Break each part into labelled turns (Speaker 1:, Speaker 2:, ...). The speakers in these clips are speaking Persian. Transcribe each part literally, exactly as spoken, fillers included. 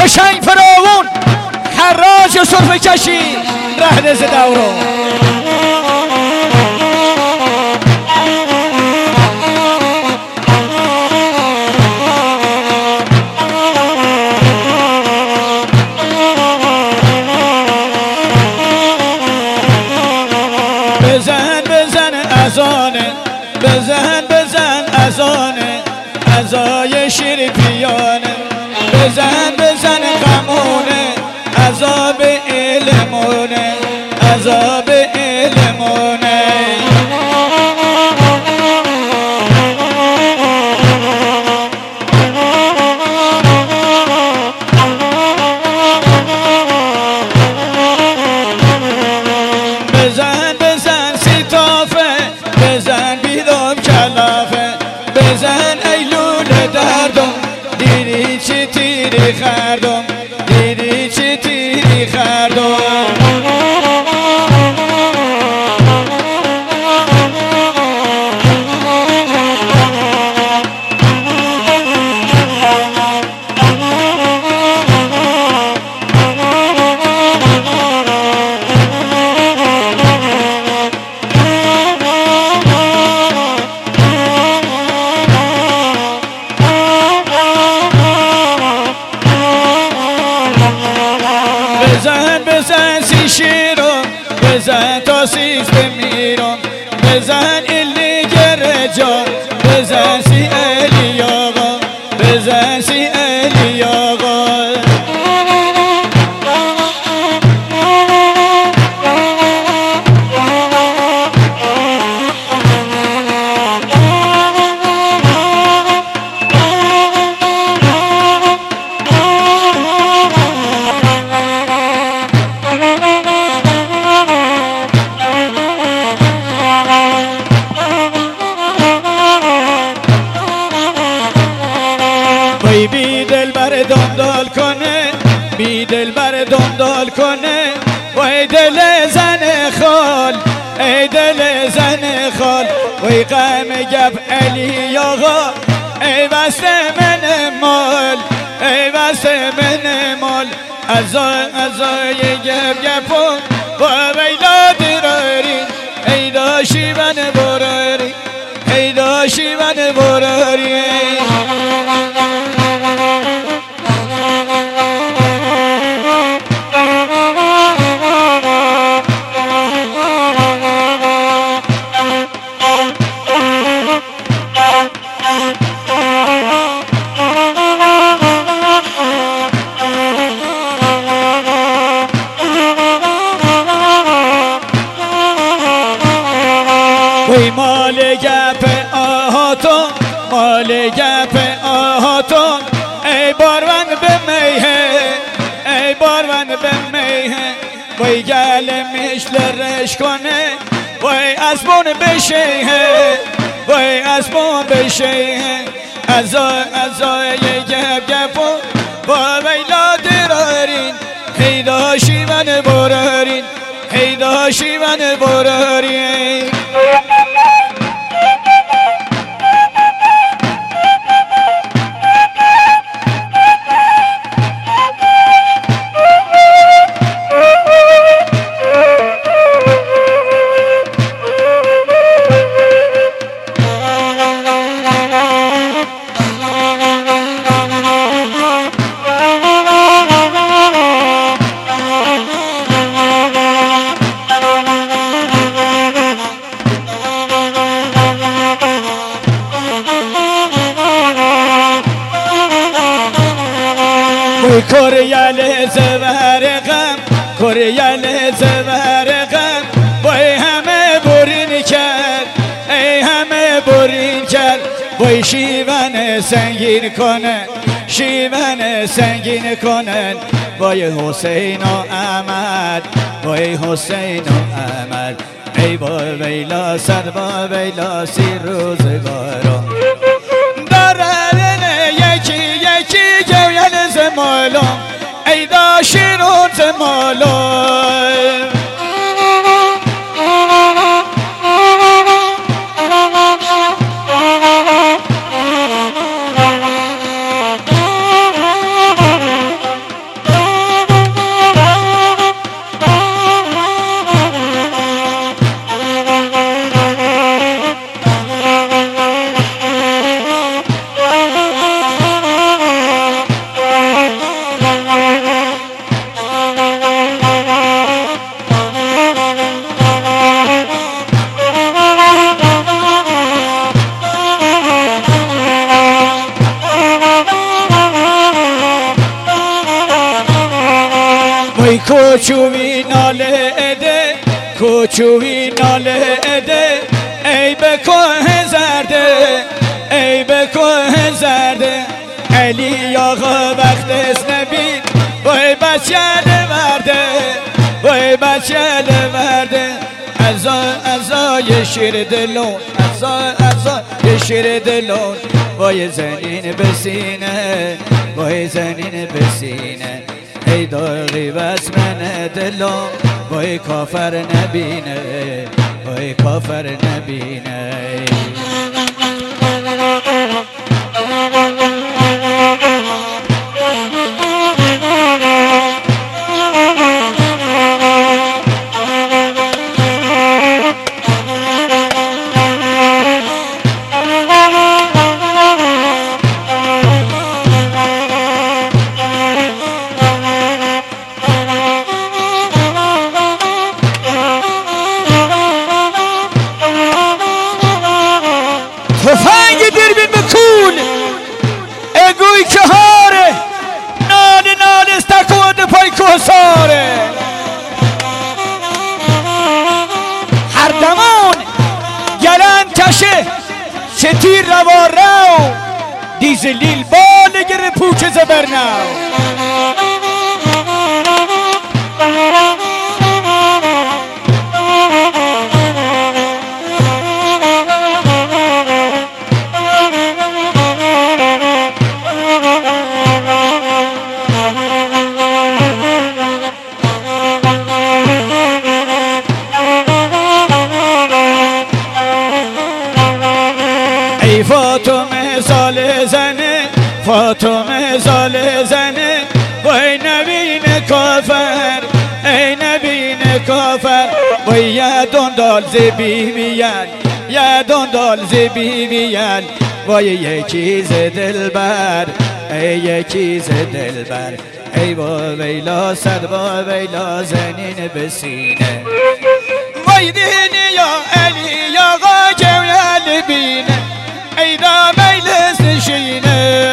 Speaker 1: پشنگ فراوون خراج و صرف کشی رهنز دوران
Speaker 2: بزن بزن اذانه بزن بزن اذانه ازای شریفیانه بزن بزن غمونه عذاب علمونه عذاب علمونه بزن بزن سیتافه بزن بیدم کلافه بزن ایلول دردم دیدی چی تیری خردم دیدی چی تیری خردم بزن بزن سی شیرم بزن تا سیز بمیرم بزن ایلی گره جان بزن سی علی آقا بزن سی علی آقا وای بی دل بر دنبال کنه بی دل بر دنبال کنه وای دل زن خال ای دل زن خال وای غم گب علی آقا ای واسه من مال ای واسه من مال ازای ازای گب گپون با ویلا دراری ای داشی من براری ای داشی من براری وی مال گپ آهاتون مال گپ آهاتون ای باروان به میه ای باروان به میه وی گل مشل رش کنه وی اسبون بشه وی اسبون بشه ازای ازای گپ گپون با ویلا درارین ای داشی من برارین ای داشی من برارین کوریال زور غم کوریال زور غم وای همه برین کرد ای همه برین کرد وای شیون سنگین کنن شیون سنگین کنن وای حسین و احمد وای حسین و احمد ای با ویلا صد با ویلا سی روزگارا دارن یکی یکی جویل زمالا ای دا شیرون زمالا کوچوی ناله اده کوچوی ناله اده ای به کوه زرده ای به کوه زرده علی آقا وقت است نبید وای بچه ورده وای بچه ورده ازا ازای شیر دلون ازا ازای شیر دلون وای زنین بسینه وای زنین بسینه ای داغی بس من دلون وای کافر نبینه وای کافر نبینه
Speaker 1: تفنگ دیر بین بکول اگوی که هاره نال نال استکود پای کوساره هر دمان گلن تشه شتیر روار رو دیزلیل بال گر پوچ زبرنو
Speaker 2: ای فاطمه زال زنه فاطمه زال زنه وای نبین کافر ای نبین کافر وای یه دندال زبی میان یه دندال زبی میان وای یه چیز دلبر ای یه چیز دلبر ای با ویلا صد با ویلا زنین بسینه وای دینی یا علی یا جویل بینه ای دا میلس نشینه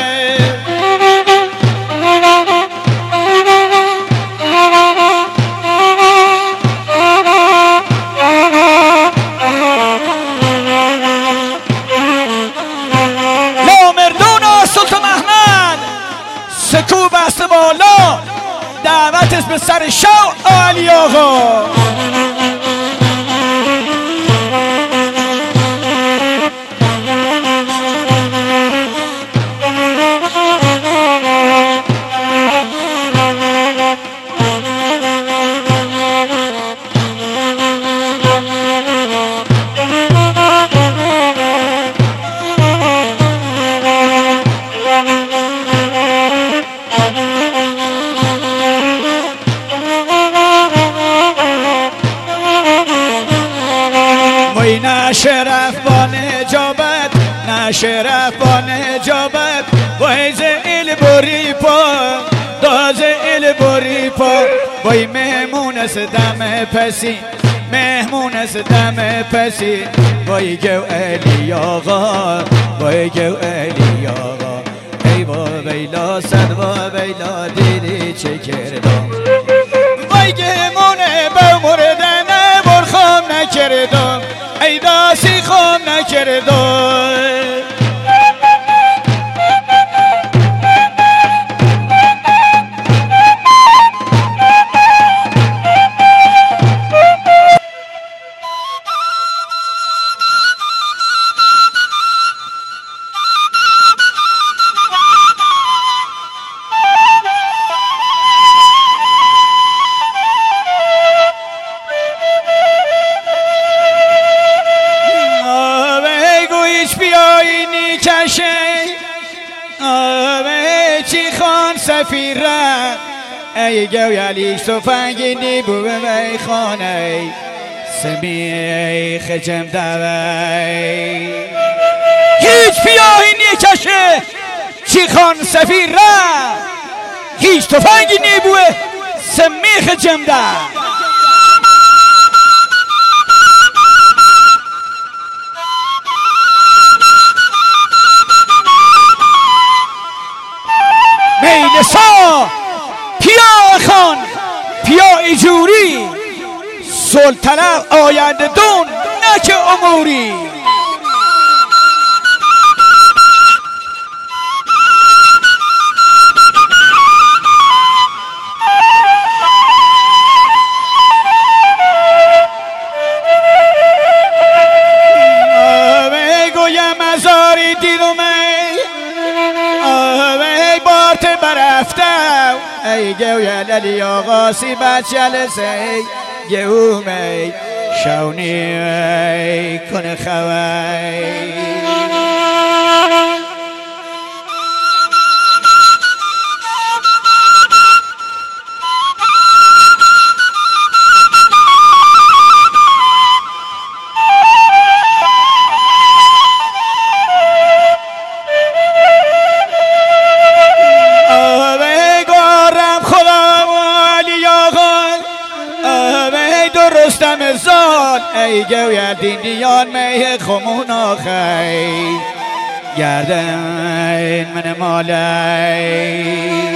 Speaker 1: لا مردون سلطان احمد سکو بست بالا دعوت است به سر شو علی آقا
Speaker 2: وای نه شرف با نجابت نه شرف با نجابت وای زیل بری پا داز ایل بری پا وای مهمون است دم پسی مهمون است دم پسی وای گو علی آقا وای گو علی آقا ای با ویلا صد با ویلا دیدی چه کردم وای گمونه با مردنه برخام نکردم ای داسی خام نکردم بیایینی کشه آوه چی خان سفیر را ای گویلیش تو فنگینی بوه وی خانه سمی خجم دوی
Speaker 1: هیچ بیایینی کشه چی خان سفیر را هیچ تفنگی نیبوه سمیخ جمده میلسا پیا خان جوری سلطنت آینده دون نه که اموری. مزاری دیدم ای بارت برفتم ای گویل علی آقا سی بچه لسی گومی شونی کنه خوی رستم زال ای گویر دیندیان میه خمون آخی گردن من مالی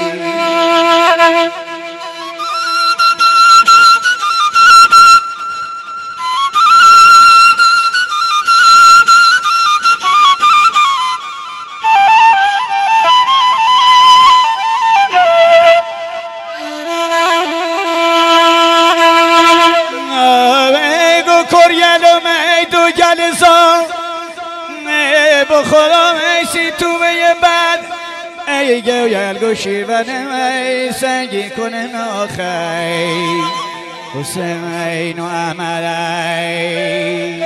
Speaker 1: بخورم ایسی تو به بد ای گویل گوشی بنم ای سنگی کنه ناخی حسین و احمد ای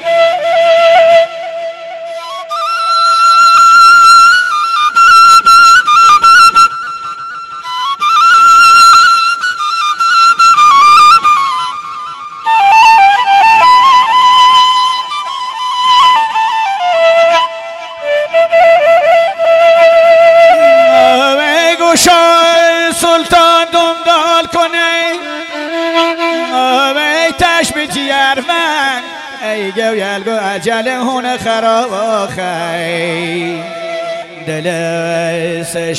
Speaker 1: سلطان دنبال کنه ای تشبه جیرمن ای گویل گو عجل هون خراب آخی دل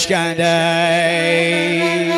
Speaker 1: سشکنده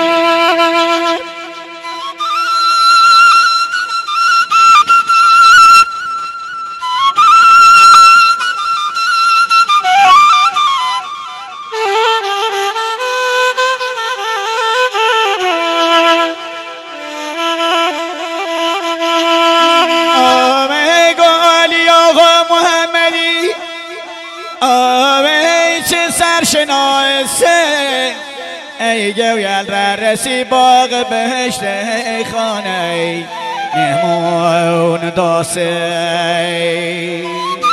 Speaker 1: سرشناسه ای گویل را رسی باغ بهشت خانه مهمون داسه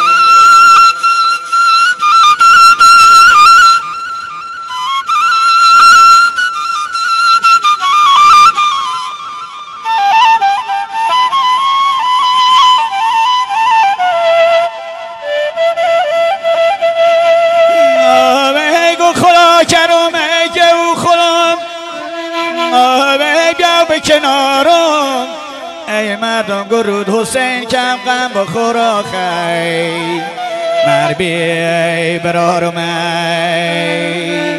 Speaker 1: کنارم ای مردم گرود حسین کم غم بخور آخی مربی برارم ای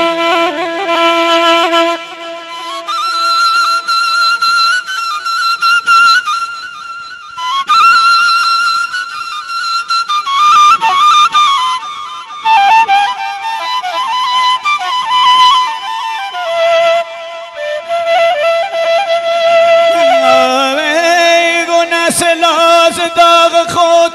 Speaker 1: داغ خود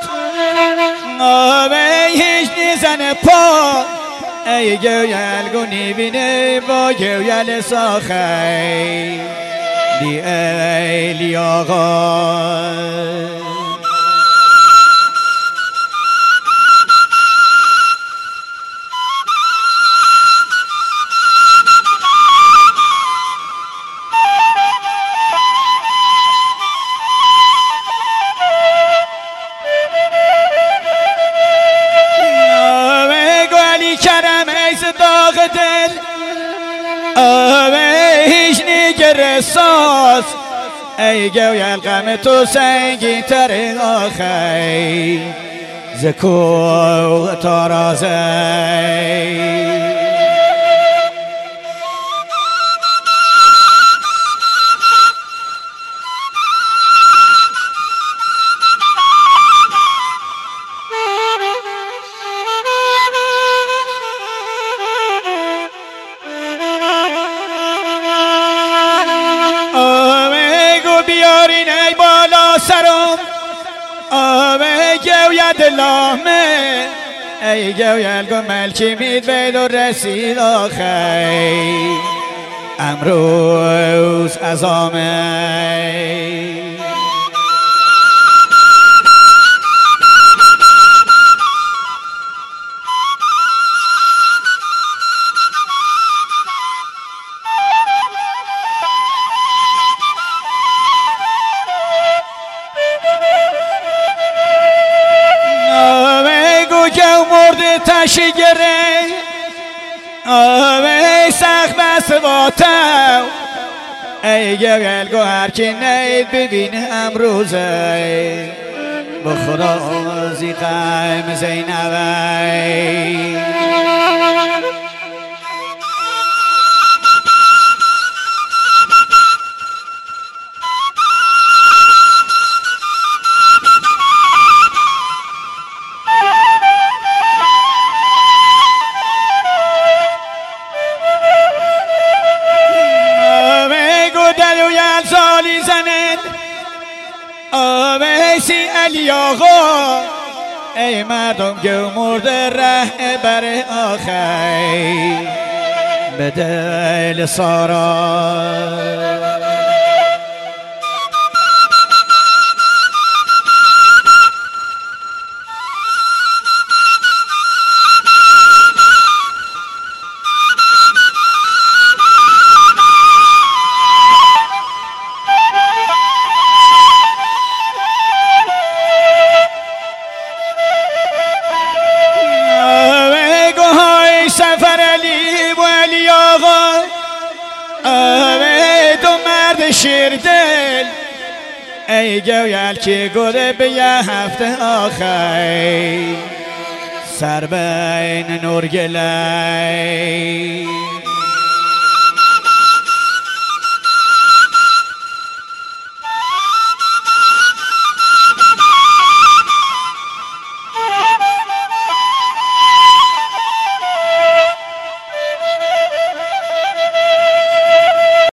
Speaker 1: آبه هیچ نیزن پا ای گویل گونی بینه با گویل ساخی دی ایلی آقا داغ دل آبه هیچ نیگر ساز ای گویل غم تو سنگین تر آخی زکو تارازی
Speaker 2: سرم آوه گوید لامه ای گوید گو ملکی مید وید و رسید آخی امروز از آمه تشی گره آوه سخت بس باتو ای گل گو هر کی نید ببینه امروزه بخدا زی قیم زینبه آویسی علی آقا ای مردم گو مرده ره بر آخی به دل سارا سفر علی و علی آقا آوه دو مرد شیر دل ای گویل که گره به یه هفته آخی سر بین نورگلی